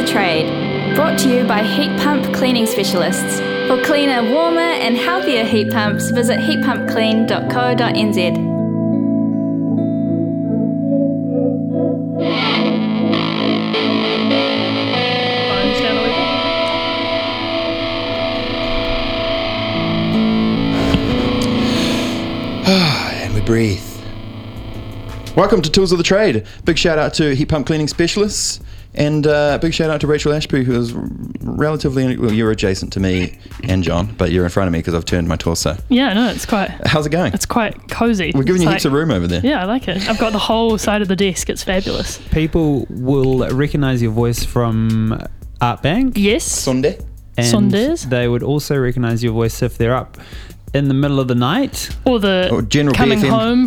the Trade, brought to you by Heat Pump Cleaning Specialists. For cleaner, warmer and healthier heat pumps, visit heatpumpclean.co.nz. And we breathe. Welcome to Tools of the Trade. Big shout out to Heat Pump Cleaning Specialists, and big shout out to Rachel Ashby, who is relatively, well, you're adjacent to me and John, but you're in front of me because I've turned my torso. Yeah, no, it's quite... How's it going? It's quite cozy. We're giving you heaps of room over there. Yeah, I like it. I've got the whole side of the desk. It's fabulous. People will recognise your voice from Art Bank. Yes. Sunday. And Sundays. they would also recognise your voice if they're up in the middle of the night. Or general coming BFM. home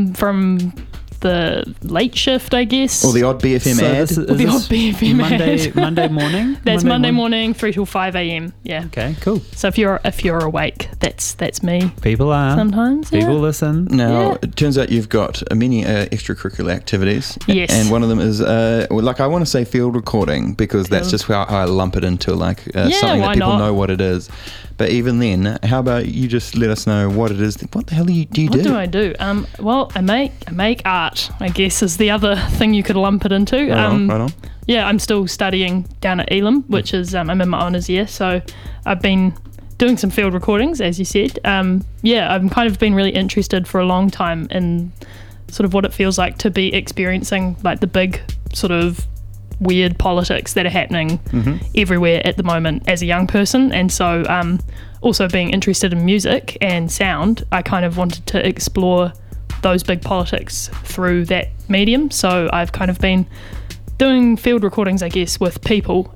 from the late shift, I guess. Or the odd BFM So ad. this is the odd this BFM ad. Monday morning? That's Monday morning, 3 till 5 a.m. Yeah. Okay, cool. So if you're awake, that's me. People are. Sometimes. Yeah. People listen. Now, Yeah. it turns out you've got many extracurricular activities. Yes. And one of them is, I want to say field recording, because that's just how I lump it into something that why people not? know what it is. But even then, how about you just let us know what it is? What the hell do you do? What do I do? Well, I make art, I guess, is the other thing you could lump it into. Right on. Yeah, I'm still studying down at Elam, which is, I'm in my honours year, so I've been doing some field recordings, as you said. I've kind of been really interested for a long time in sort of what it feels like to be experiencing like the big sort of weird politics that are happening everywhere at the moment as a young person. And so also being interested in music and sound, I kind of wanted to explore those big politics through that medium. So I've kind of been doing field recordings, I guess, with people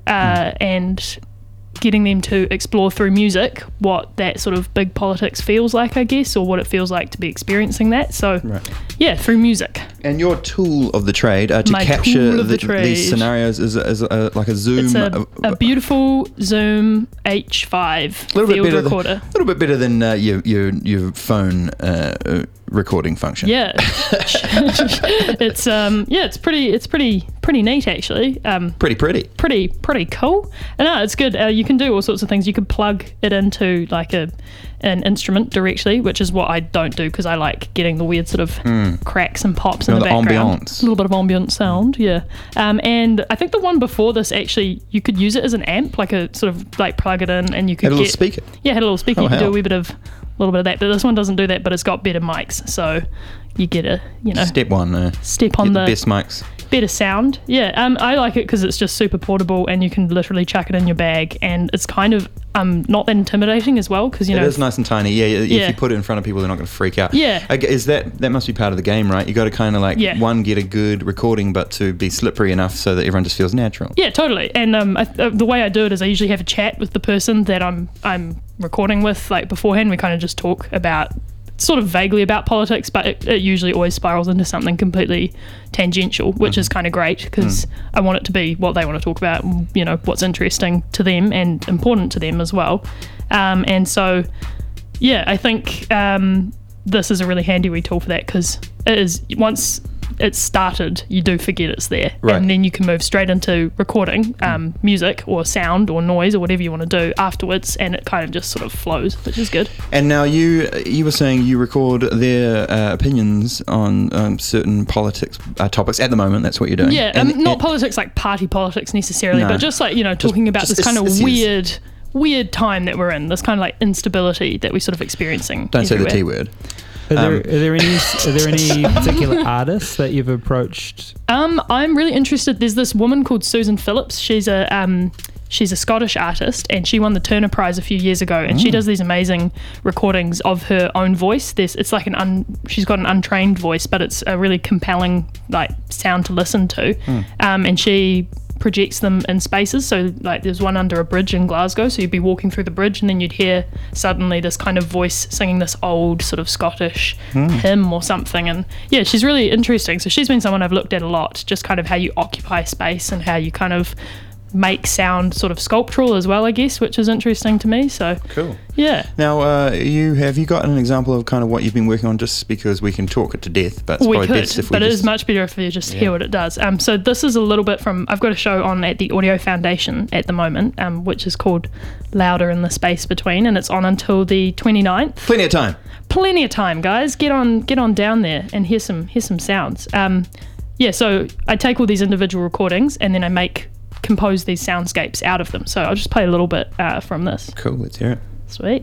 and getting them to explore through music what that sort of big politics feels like, I guess, or what it feels like to be experiencing that. So yeah, through music. And your tool of the trade to My capture tool of the trade. these scenarios is like a Zoom. It's a beautiful Zoom H5 field recorder. A little bit better than your phone recording function. Yeah, it's pretty neat actually. Pretty cool. And no, it's good. You can do all sorts of things. You could plug it into like an instrument directly, which is what I don't do because I like getting the weird sort of cracks and pops in the background. Ambiance. A little bit of ambient sound, yeah. And I think the one before this actually, you could use it as an amp, like a sort of like plug it in and you could Had a little speaker. Yeah, had a little speaker. Oh, You could do hell. a little bit of that, but this one doesn't do that, but it's got better mics, so you get Step one. step on Get the best mics. better sound. Yeah, I like it because it's just super portable and you can literally chuck it in your bag, and it's kind of not that intimidating as well because It is nice and tiny. Yeah, if you put it in front of people, they're not going to freak out. Yeah. Is that must be part of the game, right? You got to kind of like get a good recording, but to be slippery enough so that everyone just feels natural. Yeah, totally. And the way I do it is I usually have a chat with the person that I'm recording with, like beforehand. We kind of just talk about sort of vaguely about politics, but it usually always spirals into something completely tangential, which is kind of great because I want it to be what they want to talk about, what's interesting to them and important to them as well. And so, yeah, I think this is a really handy wee tool for that because it is, once it's started, you do forget it's there. Right. And then you can move straight into recording music or sound or noise or whatever you want to do afterwards, and it kind of just sort of flows, which is good. And now you were saying you record their opinions on certain politics topics at the moment. That's what you're doing. Yeah, not politics like party politics necessarily, No. but just like, talking about this kind of issues. weird time that we're in, this kind of like instability that we're sort of experiencing. Don't say the everywhere. T word. Are there any particular artists that you've approached? I'm really interested. There's this woman called Susan Phillips. She's a Scottish artist, and she won the Turner Prize a few years ago. And she does these amazing recordings of her own voice. It's like she's got an untrained voice, but it's a really compelling like sound to listen to. And she projects them in spaces. So like there's one under a bridge in Glasgow, so you'd be walking through the bridge and then you'd hear suddenly this kind of voice singing this old sort of Scottish hymn or something. And yeah, she's really interesting. So she's been someone I've looked at a lot, just kind of how you occupy space and how you kind of make sound sort of sculptural as well, I guess, which is interesting to me. So Cool. yeah. Now, have you got an example of kind of what you've been working on? Just because we can talk it to death, but it's We probably could, best if we but it just... is much better if you just hear what it does. So this is a little bit from, I've got a show on at the Audio Foundation at the moment, which is called Louder in the Space Between, and it's on until the 29th. Plenty of time. Plenty of time, guys. Get on down there and hear some sounds. So I take all these individual recordings and then I compose these soundscapes out of them. So I'll just play a little bit from this. Cool, let's hear it. Sweet.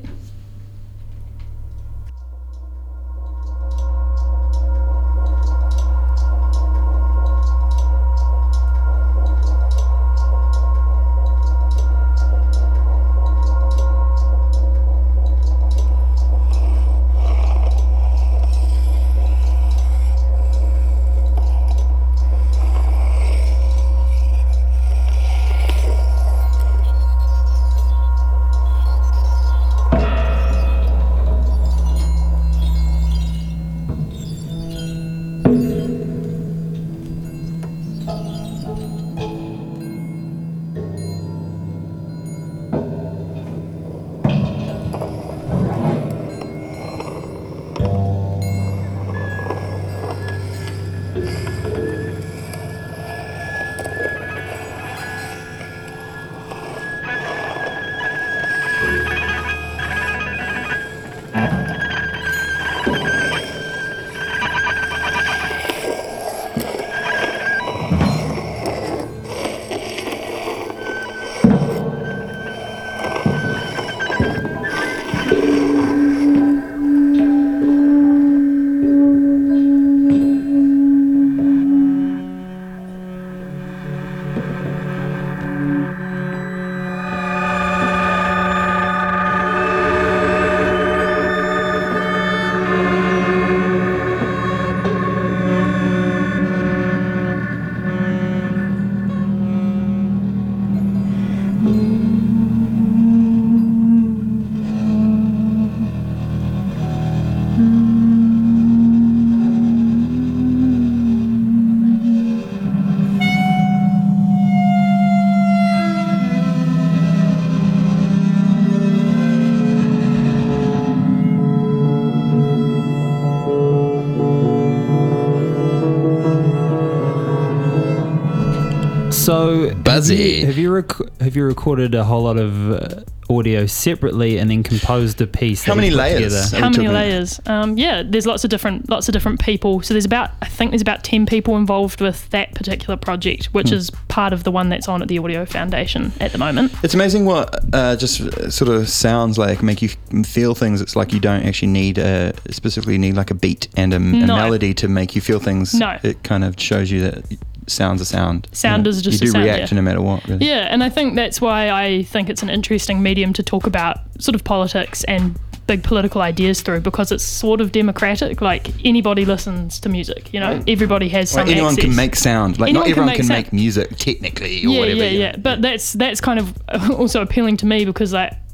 So Buzzy. Have you recorded a whole lot of audio separately and then composed a piece? How that many you put layers? together? Are How we many talking- layers? There's lots of different people. So I think there's about 10 people involved with that particular project, which is part of the one that's on at the Audio Foundation at the moment. It's amazing what just sort of sounds like make you feel things. It's like you don't actually specifically need like a beat and a melody to make you feel things. No. It kind of shows you that sound's a sound. Sound is just you a do sound, react yeah. no matter what, really. Yeah, and I think that's why I think it's an interesting medium to talk about sort of politics and big political ideas through, because it's sort of democratic. Like, anybody listens to music, everybody has some anyone access. can make sound. Like, Anyone not everyone can sound. make music technically or whatever. Yeah. But that's kind of also appealing to me, because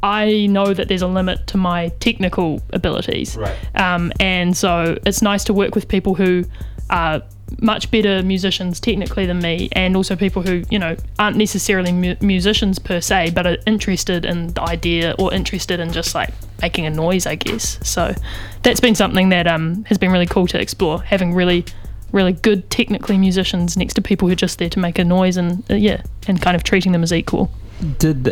I know that there's a limit to my technical abilities. Right. And so it's nice to work with people who are much better musicians technically than me, and also people who aren't necessarily musicians per se, but are interested in the idea or interested in just like making a noise, I guess. So that's been something that has been really cool to explore, having really good technically musicians next to people who are just there to make a noise, and and kind of treating them as equal. Did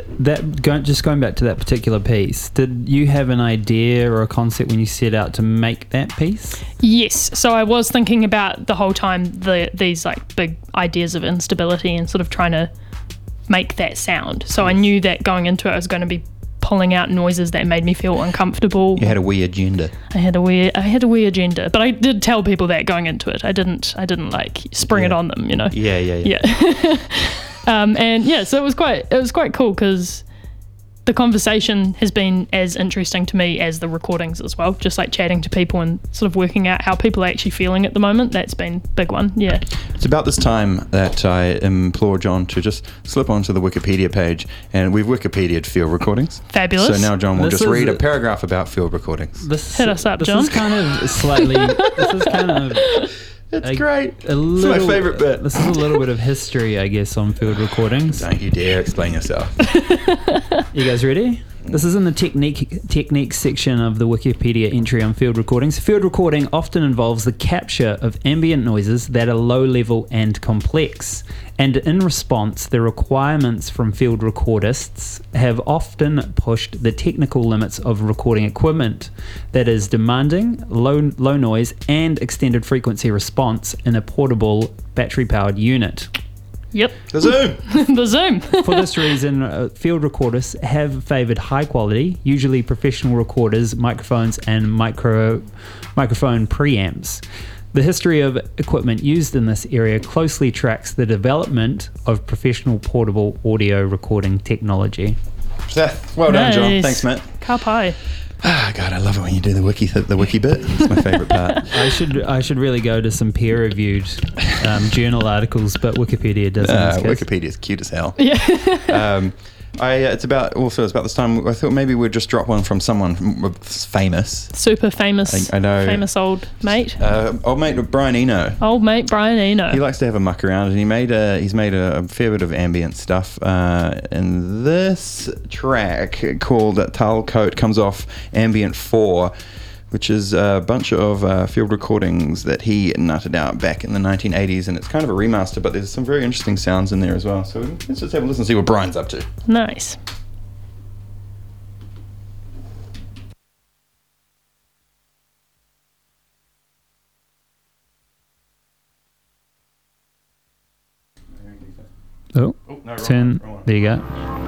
going back to that particular piece, did you have an idea or a concept when you set out to make that piece? Yes. So I was thinking about the whole time these like big ideas of instability and sort of trying to make that sound. So I knew that going into it I was going to be pulling out noises that made me feel uncomfortable. You had a wee agenda. I had a wee agenda, but I did tell people that going into it. I didn't like spring it on them, Yeah. So it was quite cool, because the conversation has been as interesting to me as the recordings as well, just like chatting to people and sort of working out how people are actually feeling at the moment. That's been a big one. Yeah. It's about this time that I implore John to just slip onto the Wikipedia page, and we've Wikipedia'd field recordings. Fabulous. So now John will This just is read a a- paragraph about field recordings. This, Hit us up, this John. is kind of slightly. This is kind of It's great. It's my favourite bit. This is a little bit of history, I guess, on field recordings. Don't you dare explain yourself. You guys ready? This is in the techniques section of the Wikipedia entry on field recordings. Field recording often involves the capture of ambient noises that are low level and complex. And in response, the requirements from field recordists have often pushed the technical limits of recording equipment that is demanding low noise and extended frequency response in a portable battery-powered unit. Yep. The Zoom. The Zoom. For this reason, field recordists have favoured high quality, usually professional recorders, microphones, and microphone preamps. The history of equipment used in this area closely tracks the development of professional portable audio recording technology. Seth, well done, John. Nice. Thanks, mate. Kapai. Ah, God, I love it when you do the wiki bit. It's my favourite part. I should really go to some peer-reviewed journal articles, but Wikipedia doesn't. Wikipedia's cute as hell. Yeah. It's about this time. I thought maybe we'd just drop one from someone famous. Super famous. I know. Famous old mate. Old mate Brian Eno. Old mate Brian Eno. He likes to have a muck around, and he's made a fair bit of ambient stuff. And this track called Tull Coat comes off Ambient 4, which is a bunch of field recordings that he nutted out back in the 1980s, and it's kind of a remaster, but there's some very interesting sounds in there as well. So let's just have a listen and see what Brian's up to. Nice. Oh, no, 10. wrong one. There you go.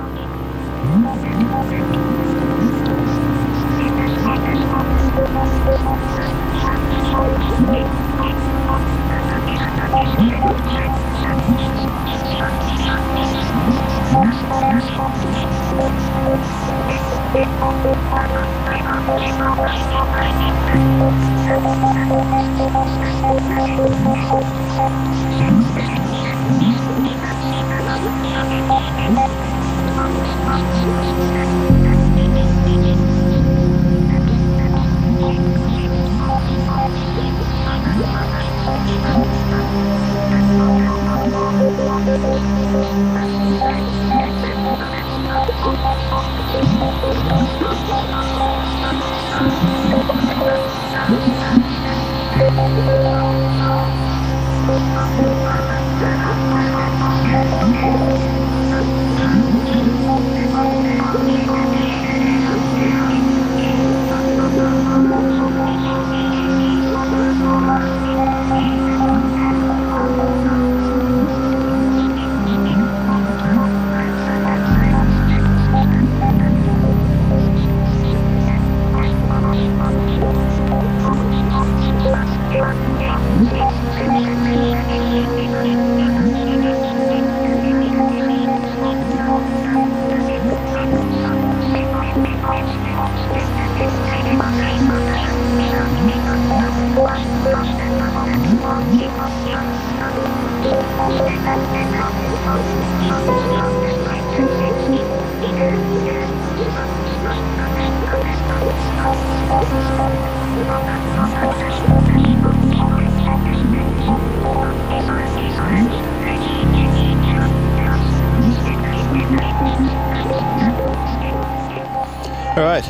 All right.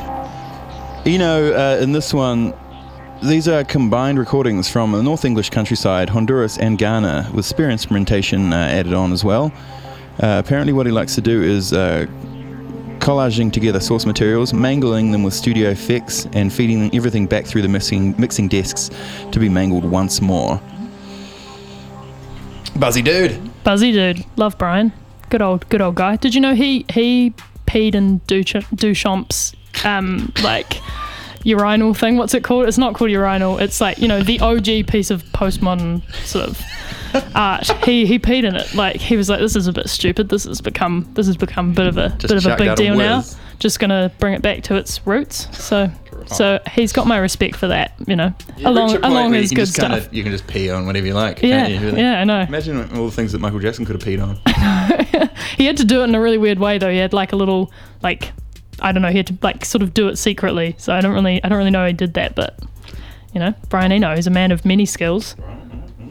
In this one, these are combined recordings from the North English countryside, Honduras and Ghana, with spear instrumentation added on as well. Apparently what he likes to do is collaging together source materials, mangling them with studio effects, and feeding everything back through the mixing desks to be mangled once more. Buzzy dude. Love Brian. Good old guy. Did you know he peed in Duchamp's urinal thing? What's it called? It's not called urinal. It's like, the OG piece of postmodern sort of art. He peed in it. Like, he was like, this is a bit stupid. This has become a bit of a big deal now. Just gonna bring it back to its roots. So he's got my respect for that. Along his good stuff. You can just pee on whatever you like. Yeah, can't you, really? yeah, I know. Imagine all the things that Michael Jackson could have peed on. He had to do it in a really weird way though. He had like a little I don't know. He had to sort of do it secretly. So I don't really know he did that. But Brian Eno is a man of many skills.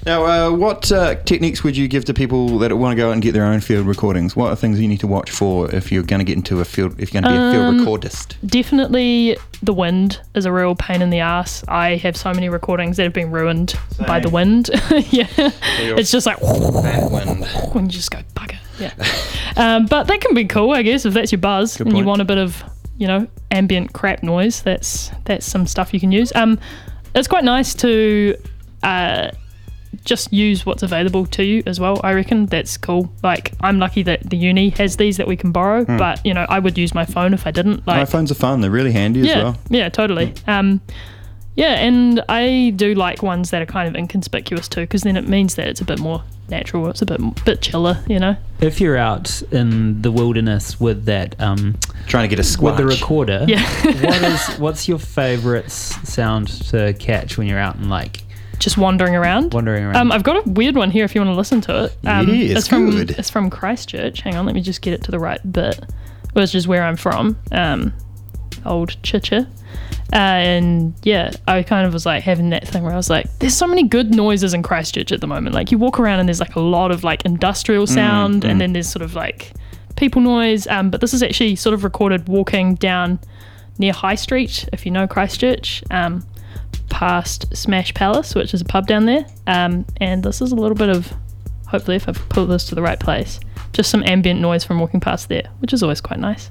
Now, what techniques would you give to people that want to go out and get their own field recordings? What are things you need to watch for if you're going to get into a field, if you're going to be a field recordist? Definitely the wind is a real pain in the ass. I have so many recordings that have been ruined by the wind. Yeah. It's just like, That wind. when you just go, bugger. Yeah. But that can be cool, I guess, if that's your buzz Good and you point. want a bit of, ambient crap noise. That's some stuff you can use. It's quite nice to just use what's available to you as well. I reckon that's cool. Like, I'm lucky that the uni has these that we can borrow, but I would use my phone if I didn't. Like, iPhones are fun. They're really handy as well. yeah, totally. Yeah, and I do like ones that are kind of inconspicuous too, because then it means that it's a bit more natural. It's a bit chiller, If you're out in the wilderness with that, Trying to get a squatch. with the recorder, Yeah. what's your favourite sound to catch when you're out and like Just wandering around. I've got a weird one here if you want to listen to it. It's good. It's from Christchurch. Hang on, let me just get it to the right bit, which is where I'm from. Old Chicha. And yeah, I kind of was like having that thing where I was like, there's so many good noises in Christchurch at the moment. Like, you walk around and there's like a lot of like industrial sound, and then there's sort of like people noise. But this is actually sort of recorded walking down near High Street, if you know Christchurch, past Smash Palace, which is a pub down there. And this is a little bit of, hopefully if I've put this to the right place, just some ambient noise from walking past there, which is always quite nice.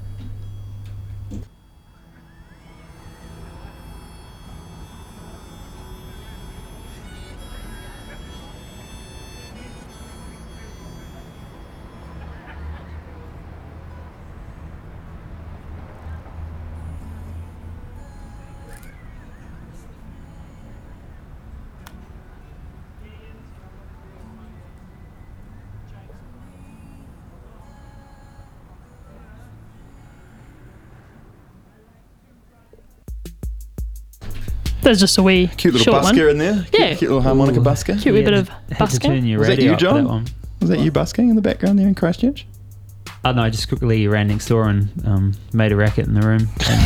There's just a wee Cute little short busker one. in there. Yeah. Cute little harmonica busker. Cute wee bit of had to turn busking. your Was that radio you, up for John? that one. Was that you busking in the background there in Christchurch? Oh no, I just quickly ran next door and made a racket in the room.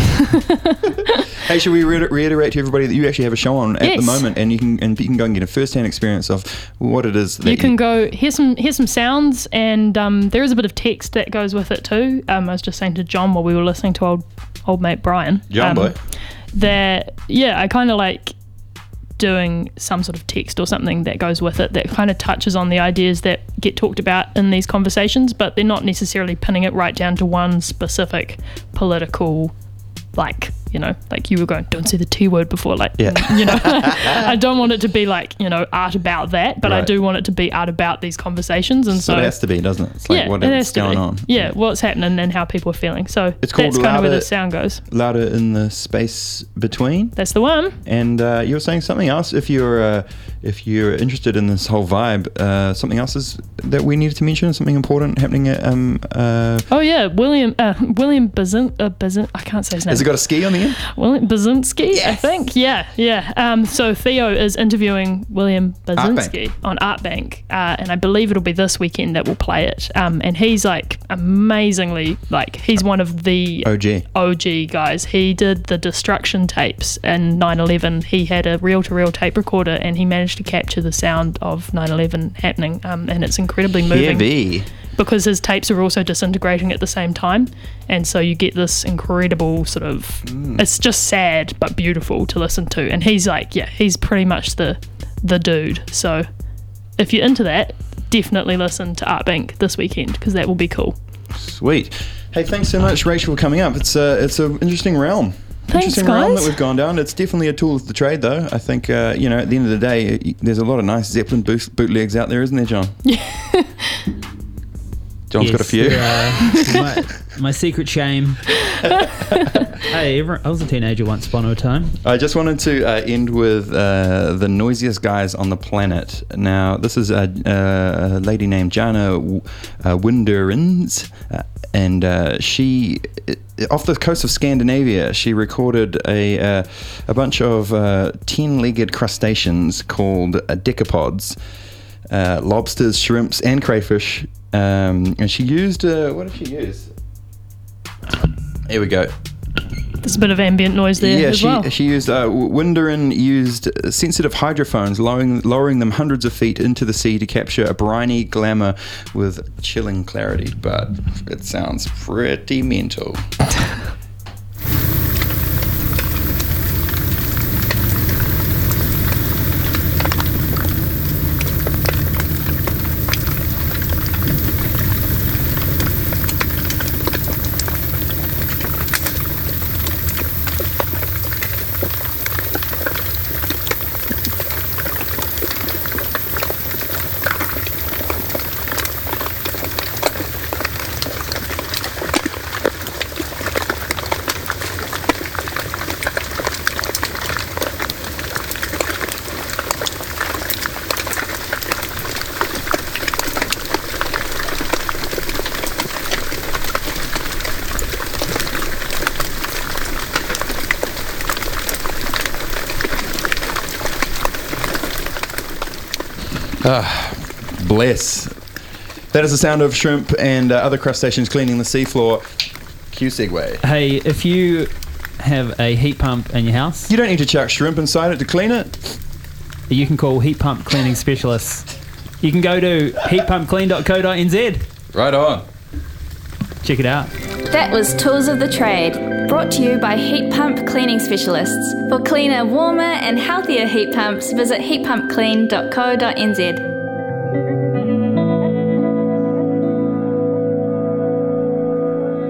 Hey, should we reiterate to everybody that you actually have a show on at the Yes. moment, and you can go and get a first-hand experience of what it is that You can go, here's some sounds, and there is a bit of text that goes with it too. I was just saying to John while we were listening to old mate Brian. John boy. That, yeah, I kind of like doing some sort of text or something that goes with it that kind of touches on the ideas that get talked about in these conversations, but they're not necessarily pinning it right down to one specific political, like you were going, don't say the T word before, like, I don't want it to be like, art about that, but I Right. do want it to be art about these conversations. And So so it has to be, doesn't it? It's like it has what's to going be. on. Yeah, what's happening and how people are feeling. So It's called that's kind of where Louder- the sound goes. Louder in the space between. That's the one. And you were saying something else. If you're interested in this whole vibe, something else is that we needed to mention. Something important happening at. Oh yeah, William Bazin. I can't say his name. Has it got a ski on the end? William Basinski, I think. Yeah. So Theo is interviewing William Basinski on Artbank, and I believe it'll be this weekend that we'll play it. And he's like amazingly, like, he's one of the OG guys. He did the Destruction tapes in 9/11. He had a reel-to-reel tape recorder, and he managed to capture the sound of 9/11 happening. And it's incredibly moving. Heavy. Because his tapes are also disintegrating at the same time, and so you get this incredible sort of it's just sad but beautiful to listen to. And he's like, he's pretty much the dude. So if you're into that, definitely listen to Artbank this weekend, because that will be cool. Sweet. Hey, thanks so much, Rachel, for coming up. It's an interesting realm. Thanks, Interesting realm that guys. we've gone down. It's definitely a tool of the trade, though. I think, at the end of the day, there's a lot of nice Zeppelin bootlegs out there, isn't there, John? John's got a few. My secret shame. Hey, I was a teenager once upon a time. I just wanted to end with the noisiest guys on the planet. Now, this is a lady named Jana Winderins, and she, off the coast of Scandinavia, she recorded a bunch of 10-legged crustaceans called decapods, lobsters, shrimps, and crayfish. And she used, what did she use? Here we go. There's a bit of ambient noise there as well. She used Winderin used sensitive hydrophones, lowering them hundreds of feet into the sea to capture a briny glamour with chilling clarity. But it sounds pretty mental. Bless. That is the sound of shrimp and other crustaceans cleaning the seafloor. Cue segue. Hey, if you have a heat pump in your house, You don't need to chuck shrimp inside it to clean it. you can call Heat Pump Cleaning Specialists. You can go to heatpumpclean.co.nz. Right on. Check it out. That was Tools of the Trade, brought to you by Heat Pump Cleaning Specialists. For cleaner, warmer and healthier heat pumps, visit heatpumpclean.co.nz.